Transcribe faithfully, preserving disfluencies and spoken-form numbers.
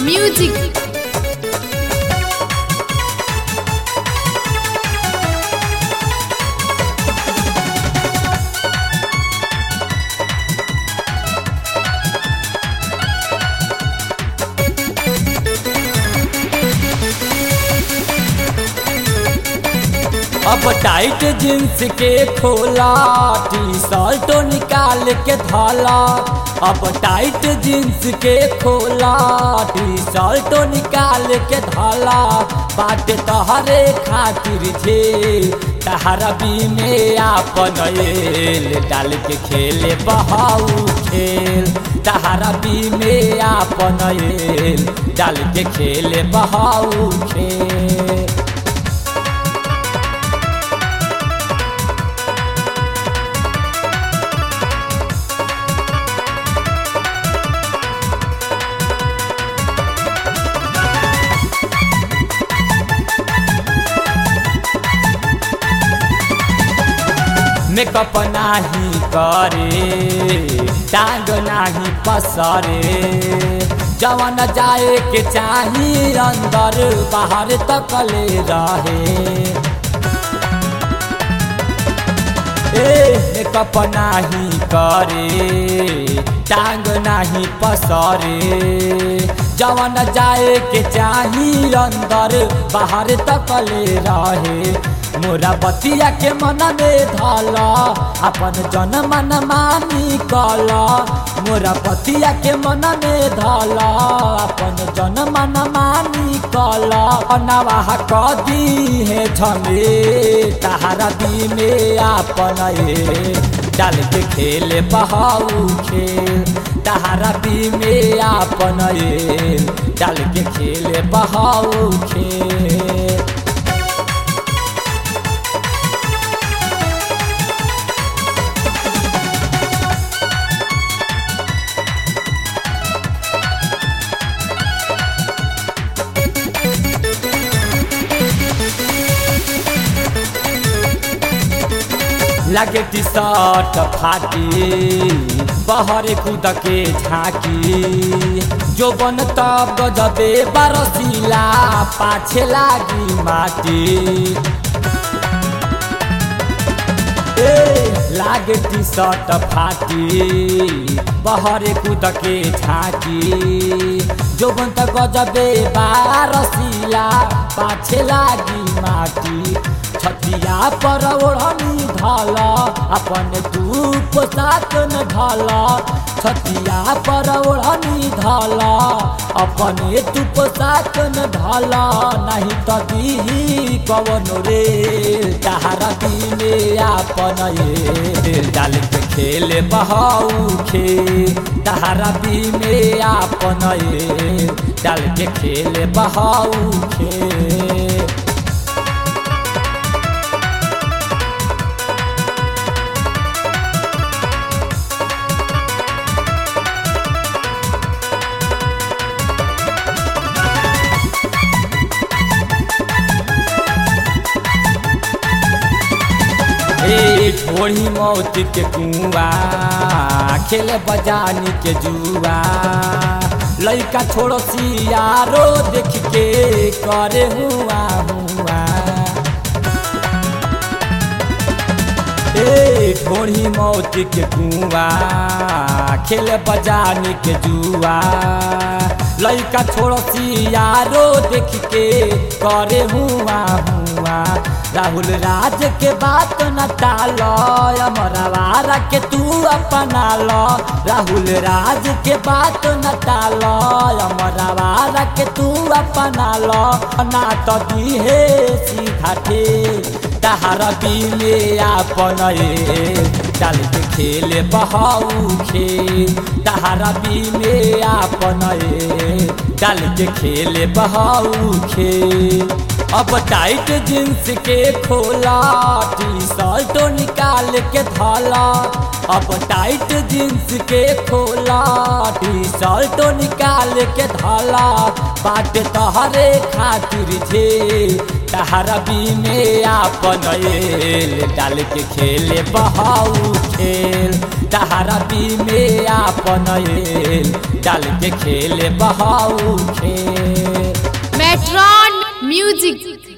Music. अब tight jeans के खोला, टी शर्ट निकाल के धाला। अब टाइट जींस के खोला, टी शर्ट निकाल के धाला। बाटे तहरे खातिर छे तहरा बी में आपन एल डाल के खेले बहाऊ खेल। तहरा बी में आपन एल डाल के खेले बहाऊ खेल। मेकअप नाही करे, टांग नाही पसरे। जवन जाए के चाही अंदर बाहर तकले रहे। ए मेकअप नाही करे, टांग नाही पसरे। जवन जाए के चाही अंदर बाहर तकले रहे। मोरा बतिया के मन में धाला, अपन जन मन मानी कला। मोरा बतिया के मन में धाला, अपन जन मन मानी कला। नवाह कदी है झमे तहरा दी में आपन ए डाल के खेले बहाऊ खेल। तहरा दी में आपन ए डाल के खेले बहाऊ खेल। लगे टी शर्ट फाटी, बहरे कूद के झाँकी। जो बन तब गजबे बरसीला, पाछे लागी माटी। ए लागे टी शर्ट फाटी, बहरे कूद के झाँकी। जो बन तब गजबे बरसीला, पाछे लागी माटी। छतिया पर ओढ़नी धाला, अपन तू पोशाक न ढाला। छतिया पर ओढ़नी धाला, अपने तू पोशाक न ढाला। नहीं तो दीही कवन रे तहरा दी में आपन ए डाल के खेले बहाऊ खेल। तहरा दी में आपन ए डाल के खेले बहाऊ खेल। ढोड़ी मौत के कुआ, खेले बजानी के जुआ। लइका छोड़ो सियारो देख के करे हुआ हुआ। ए ढोड़ी मौत के कुआ, खेले बजानी के जुआ। लइका छोड़ो सियारो देख के करे हुआ हुआ। राहुल राज के बात न टालो, अमरवारा के तू अपना लो। राहुल राज के बात न टालो, अमरवारा के तू अपना लो। ना तो दी है सीधा ठे तहरा बी में आपन ए डाल के खेले बहाऊ खेल। तहरा बी में आपन ए डाल के खेले बहाऊ खेल। अब टाइट जींस के खोला, टी शर्ट निकाल के धाला। अब टाइट जींस के खोला, टी शर्ट निकाल के धाला। बाटे तहरे खातिर छे तहरा बी में आपन एल डाल के खेले बहाऊ खेल। तहारा बी में आपन एल डाल के खेले बहाऊ खेल। मेट्रॉन म्यूजिक।